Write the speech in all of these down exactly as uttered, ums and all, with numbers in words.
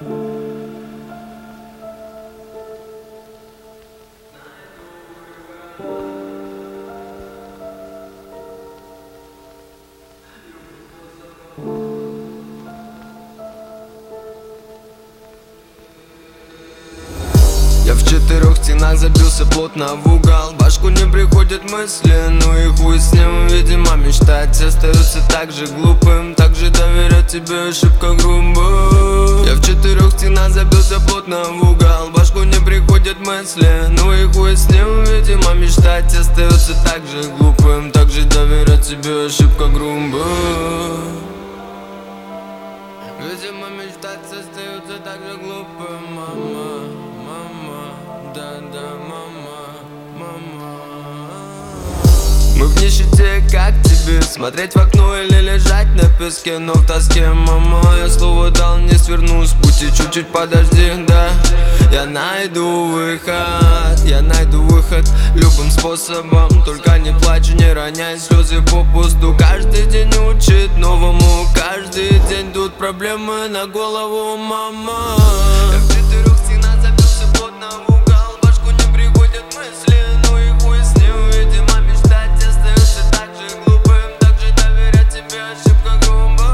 Я в четырех стенах забился плотно в угол. В башку не приходят мысли, ну и хуй с ним. Видимо, мечтать остается так же глупым. Так же доверять тебе ошибка грубая. Я в четырех стенах забился плотно в угол. В башку не приходят мысли, ну и хуй с ним. Видимо, мечтать остается так же глупым. Так же доверять тебе ошибка грубая. Видимо, мечтать остается так же глупым, мама, мама, да-да, мама, мама. Мы в нищете, как тебе? Смотреть в окно или лежать на песке, но в тоске, мама. Я слово дал, не сверну с пути, чуть-чуть подожди, да. Я найду выход, я найду выход любым способом. Только не плачь, не роняй слезы попусту. Каждый день учит новому, каждый день тут проблемы на голову, мама. Я в четырех стенах забился плотно в угол. В башку не приходят мысли, ну и хуй с ним. Видимо, мечтать остается так же глупым. Так же доверять тебе ошибка грубая.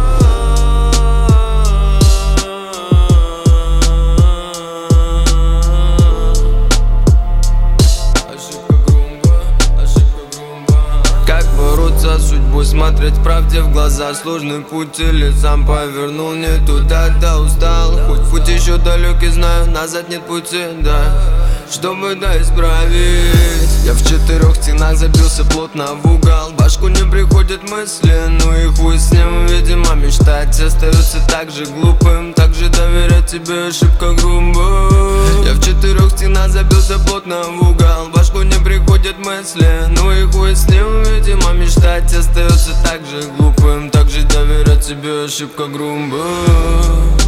Как бороться с судьбой, смотреть правде в глаза. Сложный путь или сам повернул не туда, да устал. Хоть путь еще далекий, знаю, назад нет пути, да. Чтобы да исправить. Я в четырех стенах забился плотно в угол. В башку не приходят мысли, ну и хуй с ним. Видимо, мечтать остается так же глупым. Так же доверять тебе ошибка грубая. Я в четырех стенах забился плотно в угол. В башку не приходят мысли, ну и хуй с ним. Видимо, мечтать остается так же глупым. Так же доверять тебе ошибка грубая.